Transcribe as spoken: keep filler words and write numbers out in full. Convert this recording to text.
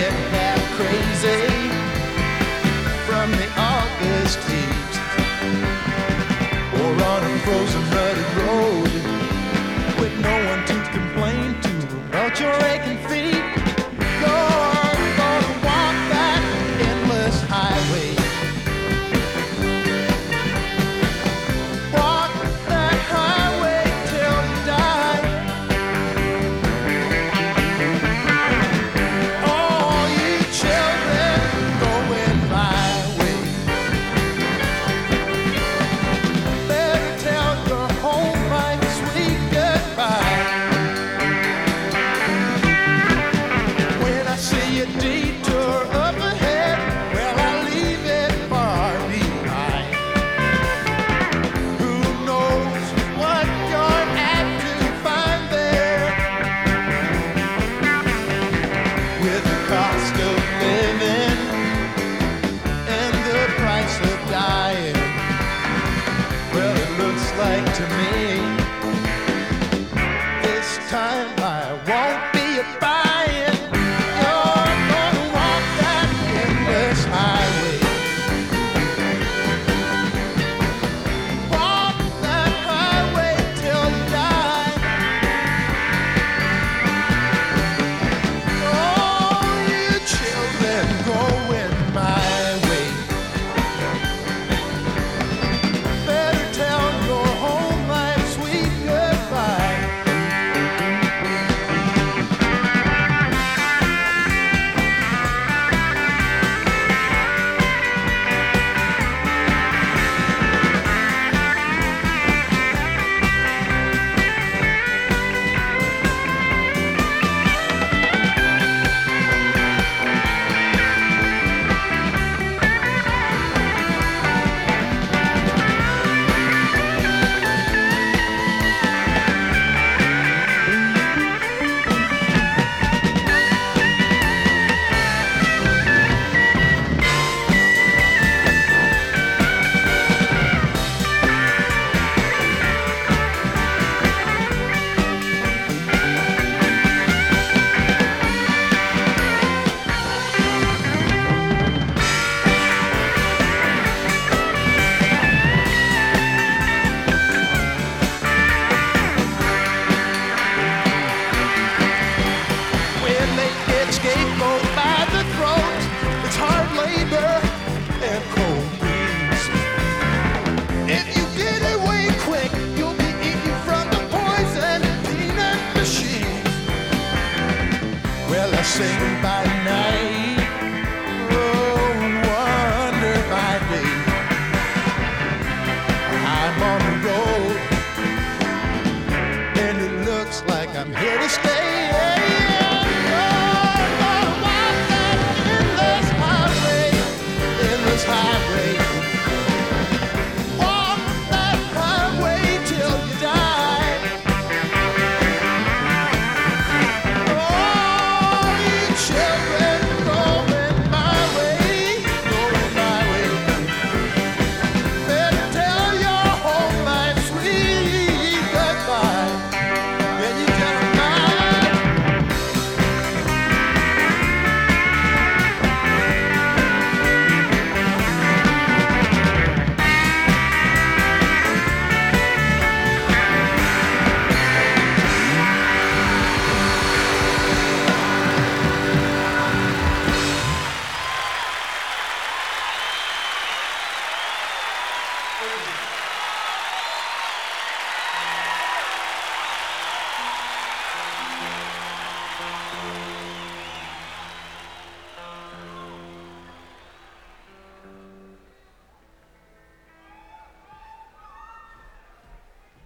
get half crazy from the August heat, or on a frozen muddy road with no one to complain to about your aching feet. You're gonna walk that endless highway, walk that highway till you die. All you children going my way, better tell your home life sweet goodbye. When I see a detour up ahead, well, I leave it far behind. Who knows what you're at to find there? With the cost of living and the price of dying, well, it looks like to me this time I won't be a buying. You're gonna walk that endless highway, walk that highway till you die. All you children going my way, better tell your home life sweet goodbye. When they get scapegoat by the throat, it's hard labor and cold breeze. If you get away quick, you'll be eaten from the poison peanut machine. Well, I sing by night